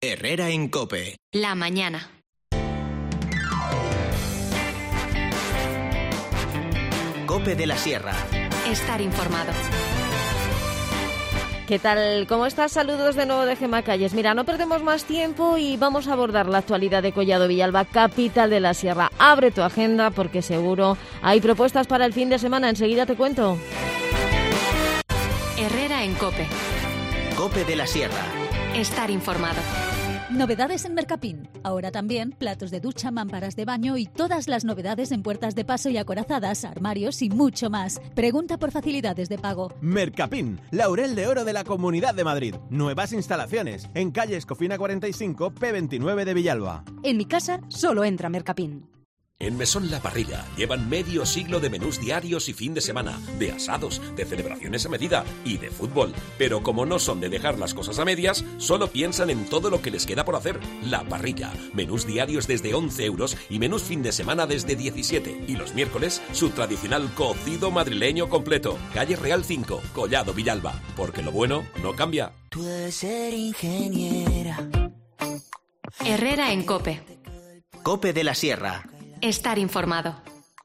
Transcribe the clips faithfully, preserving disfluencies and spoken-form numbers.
Herrera en COPE. La mañana. COPE de la Sierra. Estar informado. ¿Qué tal? ¿Cómo estás? Saludos de nuevo de Gemma Calles. Mira, no perdemos más tiempo y vamos a abordar la actualidad de Collado Villalba, capital de la Sierra. Abre tu agenda porque seguro hay propuestas para el fin de semana. Enseguida te cuento. Herrera en COPE. COPE de la Sierra. Estar informado. Novedades en Mercapín. Ahora también platos de ducha, mamparas de baño y todas las novedades en puertas de paso y acorazadas, armarios y mucho más. Pregunta por facilidades de pago. Mercapín, Laurel de Oro de la Comunidad de Madrid. Nuevas instalaciones en calle Escofina cuarenta y cinco, P veintinueve de Villalba. En mi casa solo entra Mercapín. En Mesón La Parrilla llevan medio siglo de menús diarios y fin de semana, de asados, de celebraciones a medida y de fútbol. Pero como no son de dejar las cosas a medias, solo piensan en todo lo que les queda por hacer. La Parrilla, menús diarios desde once euros y menús fin de semana desde diecisiete. Y los miércoles, su tradicional cocido madrileño completo. Calle Real cinco, Collado Villalba. Porque lo bueno no cambia. Tú debes ser ingeniera. Herrera en COPE. COPE de la Sierra. Estar informado.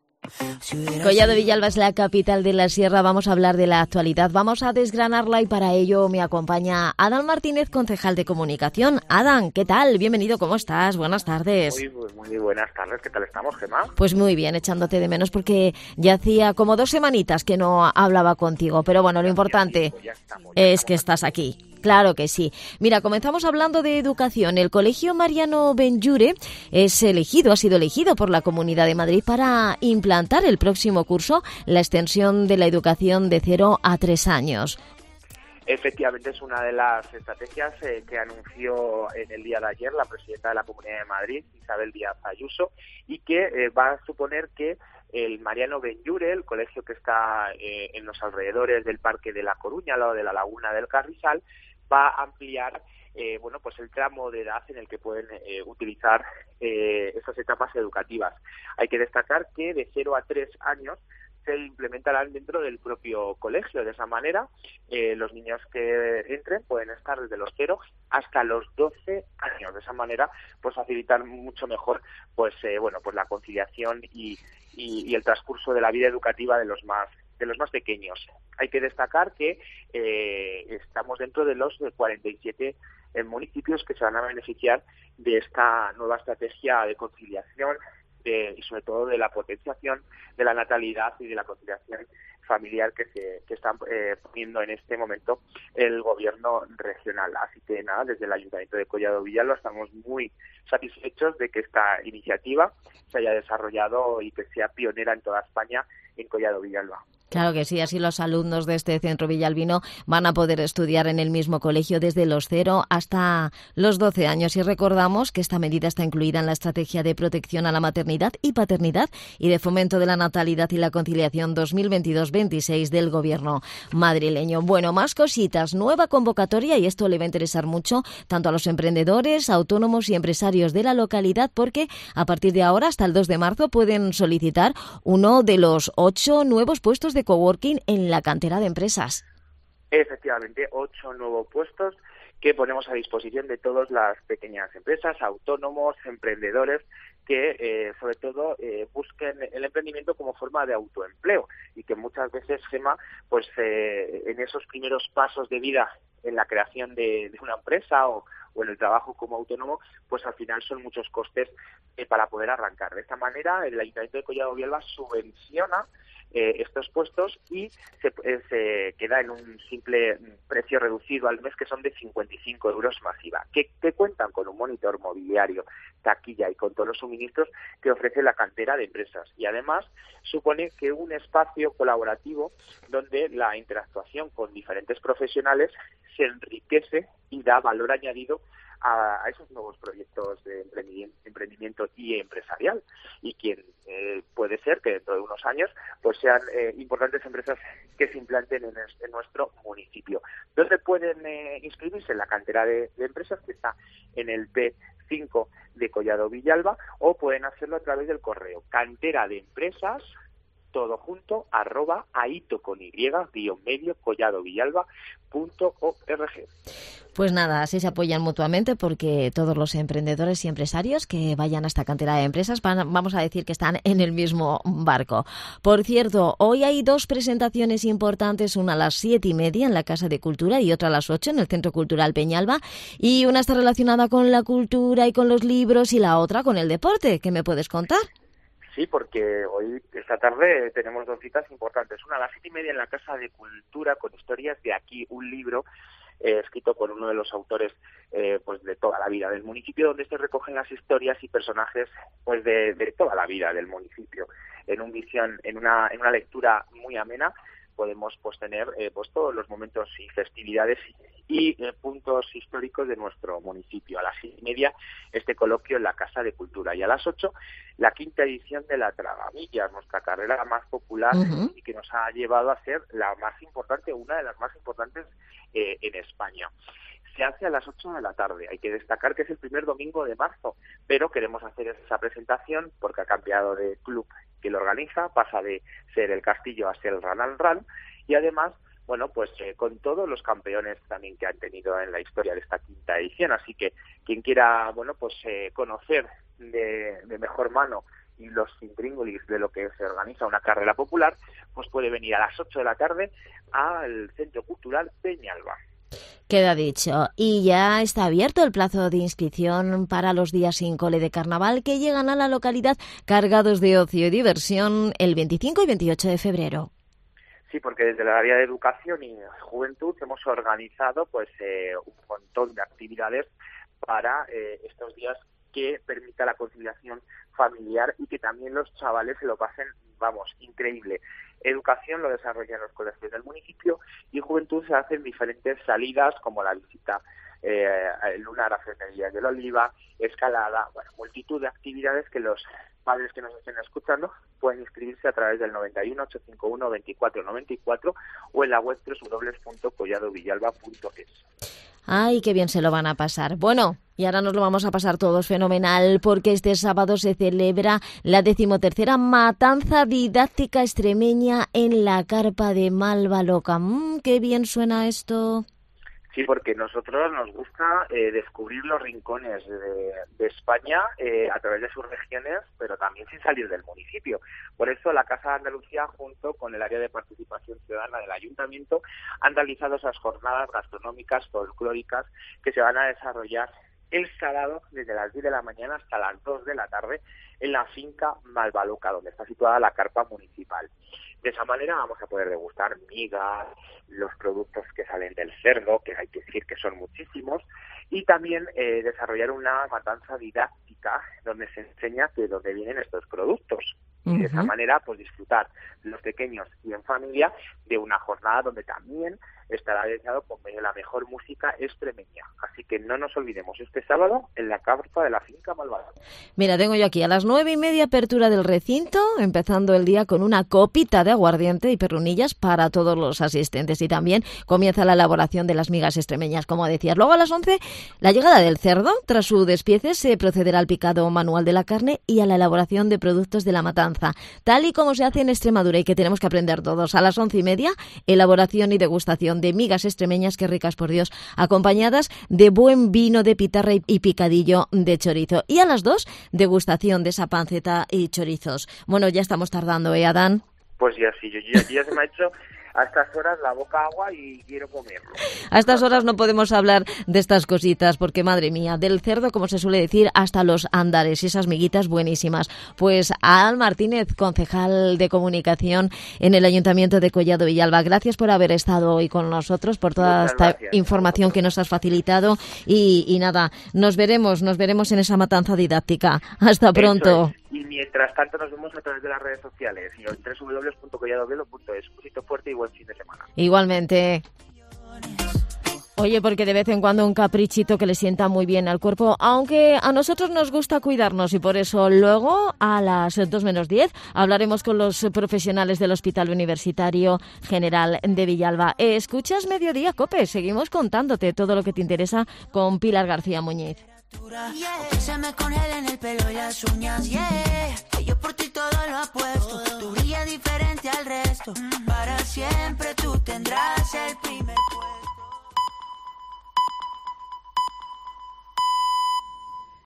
Collado Villalba es la capital de la Sierra. Vamos a hablar de la actualidad, vamos a desgranarla y para ello me acompaña Adán Martínez, concejal de comunicación. Adán, ¿qué tal? Bienvenido, ¿cómo estás? Buenas tardes. Muy, muy buenas tardes, ¿qué tal estamos, Gemma? Pues muy bien, echándote de menos porque ya hacía como dos semanitas que no hablaba contigo, pero bueno, lo importante es que estás aquí. Claro que sí. Mira, comenzamos hablando de educación. El Colegio Mariano Benlliure es elegido, ha sido elegido por la Comunidad de Madrid para implantar el próximo curso la extensión de la educación de cero a tres años. Efectivamente, es una de las estrategias eh, que anunció en el día de ayer la presidenta de la Comunidad de Madrid, Isabel Díaz Ayuso, y que eh, va a suponer que el Mariano Benlliure, el colegio que está eh, en los alrededores del Parque de la Coruña, al lado de la Laguna del Carrizal, va a ampliar eh, bueno, pues el tramo de edad en el que pueden eh, utilizar eh, estas etapas educativas. Hay que destacar que de cero a tres años se implementarán dentro del propio colegio. De esa manera, eh, los niños que entren pueden estar desde los cero hasta los doce años. De esa manera, pues facilitar mucho mejor, pues eh, bueno, pues la conciliación y, y, y el transcurso de la vida educativa de los más de los más pequeños. Hay que destacar que eh, estamos dentro de los cuarenta y siete eh, municipios que se van a beneficiar de esta nueva estrategia de conciliación de, y sobre todo de la potenciación de la natalidad y de la conciliación familiar que se que están eh, poniendo en este momento el gobierno regional. Así que nada, desde el Ayuntamiento de Collado Villalba estamos muy satisfechos de que esta iniciativa se haya desarrollado y que sea pionera en toda España en Collado Villalba. Claro que sí, así los alumnos de este centro villalbino van a poder estudiar en el mismo colegio desde los cero hasta los doce años. Y recordamos que esta medida está incluida en la Estrategia de Protección a la Maternidad y Paternidad y de Fomento de la Natalidad y la Conciliación dos mil veintidós veintiséis del Gobierno madrileño. Bueno, más cositas, nueva convocatoria y esto le va a interesar mucho tanto a los emprendedores, autónomos y empresarios de la localidad porque a partir de ahora hasta el dos de marzo pueden solicitar uno de los ocho nuevos puestos de de coworking en la cantera de empresas. Efectivamente, ocho nuevos puestos que ponemos a disposición de todas las pequeñas empresas, autónomos, emprendedores que eh, sobre todo eh, busquen el emprendimiento como forma de autoempleo y que muchas veces, Gemma, pues eh, en esos primeros pasos de vida en la creación de, de una empresa o, o en el trabajo como autónomo, pues al final son muchos costes eh, para poder arrancar. De esta manera, el Ayuntamiento de Collado Villalba subvenciona Eh, estos puestos y se, eh, se queda en un simple precio reducido al mes que son de cincuenta y cinco euros más I V A, que, que cuentan con un monitor mobiliario, taquilla y con todos los suministros que ofrece la cantera de empresas. Y además supone que un espacio colaborativo donde la interactuación con diferentes profesionales se enriquece y da valor añadido a, a esos nuevos proyectos de emprendimiento, emprendimiento y empresarial y quien eh, puede ser que dentro de unos años pues sean eh, importantes empresas que se implanten en, es, en nuestro municipio. ¿Dónde pueden eh, inscribirse? En la cantera de, de empresas que está en el P cinco de Collado Villalba o pueden hacerlo a través del correo cantera de empresas todo junto, arroba aito con y, guión medio, collado villalba punto org. Pues nada, así se apoyan mutuamente porque todos los emprendedores y empresarios que vayan a esta cantidad de empresas van, vamos a decir que están en el mismo barco. Por cierto, hoy hay dos presentaciones importantes, una a las siete y media en la Casa de Cultura y otra a las ocho en el Centro Cultural Peñalba, y una está relacionada con la cultura y con los libros y la otra con el deporte. ¿Qué me puedes contar? Sí, porque hoy, esta tarde, tenemos dos citas importantes. Una a las siete y media en la Casa de Cultura con historias de aquí, un libro eh, escrito por uno de los autores eh, pues de toda la vida del municipio, donde se recogen las historias y personajes pues de, de toda la vida del municipio. En un visión, en una, en una lectura muy amena, podemos pues tener eh, pues todos los momentos y festividades y, y eh, puntos históricos de nuestro municipio. A las seis y media este coloquio en la Casa de Cultura, y a las ocho la quinta edición de la Tragamillas, nuestra carrera más popular uh-huh. y que nos ha llevado a ser la más importante, una de las más importantes eh, en España. Se hace a las ocho de la tarde. Hay que destacar que es el primer domingo de marzo, pero queremos hacer esa presentación porque ha cambiado de club que lo organiza, pasa de ser el Castillo a ser el Run and Run, y además, bueno, pues eh, con todos los campeones también que han tenido en la historia de esta quinta edición. Así que quien quiera, bueno, pues eh, conocer de, de mejor mano y los intríngulis de lo que se organiza una carrera popular, pues puede venir a las ocho de la tarde al Centro Cultural Peñalba. Queda dicho. Y ya está abierto el plazo de inscripción para los días sin cole de carnaval que llegan a la localidad cargados de ocio y diversión el veinticinco y veintiocho de febrero. Sí, porque desde el área de Educación y Juventud hemos organizado pues eh, un montón de actividades para eh, estos días que permita la conciliación familiar y que también los chavales se lo pasen, vamos, increíble. Educación lo desarrolla en los colegios del municipio y Juventud se hacen diferentes salidas como la visita eh, lunar a Ferrerías del Oliva, escalada, bueno, multitud de actividades que los padres que nos estén escuchando pueden inscribirse a través del noventa y uno, ochocientos cincuenta y uno, veinticuatro noventa y cuatro o en la web doble u doble u doble u punto collado villalba punto es. Ay, qué bien se lo van a pasar. Bueno, y ahora nos lo vamos a pasar todos fenomenal porque este sábado se celebra la decimotercera matanza didáctica extremeña en la carpa de Malvaloca. Mm, qué bien suena esto. Sí, porque nosotros nos gusta eh, descubrir los rincones de, de España eh, a través de sus regiones, pero también sin salir del municipio. Por eso la Casa de Andalucía, junto con el área de participación ciudadana del Ayuntamiento, han realizado esas jornadas gastronómicas folclóricas que se van a desarrollar el sábado desde las diez de la mañana hasta las dos de la tarde en la finca Malvaloca, donde está situada la carpa municipal. De esa manera vamos a poder degustar migas, los productos que salen del cerdo, que hay que decir que son muchísimos, y también eh, desarrollar una matanza didáctica donde se enseña de dónde vienen estos productos. Uh-huh. Y de esa manera, pues disfrutar los pequeños y en familia de una jornada donde también estará dedicado con medio de la mejor música extremeña. Así que no nos olvidemos, este sábado en la carpa de la finca Malvaloca. Mira, tengo yo aquí a las nueve y media apertura del recinto, empezando el día con una copita de aguardiente y perrunillas para todos los asistentes. Y también comienza la elaboración de las migas extremeñas, como decías. Luego a las once, la llegada del cerdo. Tras su despiece se procederá al picado manual de la carne y a la elaboración de productos de la matanza, tal y como se hace en Extremadura y que tenemos que aprender todos. A las once y media, elaboración y degustación de migas extremeñas, que ricas por Dios, acompañadas de buen vino de pitarra y picadillo de chorizo. Y a las dos, degustación de esa panceta y chorizos. Bueno, ya estamos tardando, ¿eh, Adán? Pues ya sí, yo, ya, ya se me ha hecho a estas horas la boca agua y quiero comerlo. A estas horas no podemos hablar de estas cositas porque, madre mía, del cerdo, como se suele decir, hasta los andares y esas miguitas buenísimas. Pues a Al Martínez, concejal de comunicación en el Ayuntamiento de Collado Villalba, gracias por haber estado hoy con nosotros, por toda Muchas esta gracias. información que nos has facilitado y, y nada, nos veremos, nos veremos en esa matanza didáctica. Hasta pronto. Y mientras tanto nos vemos a través de las redes sociales y en doble u doble u doble u punto collado velo punto es. Un besito fuerte y buen fin de semana. Igualmente. Oye, porque de vez en cuando un caprichito que le sienta muy bien al cuerpo, aunque a nosotros nos gusta cuidarnos y por eso luego a las dos menos diez hablaremos con los profesionales del Hospital Universitario General de Villalba. ¿Escuchas Mediodía, COPE? Seguimos contándote todo lo que te interesa con Pilar García Muñiz. Yeah. Que se me congelen el pelo y las uñas, yeah. Que yo por ti todo lo apuesto. Tú brillas diferente al resto. Para siempre tú tendrás el primer puesto.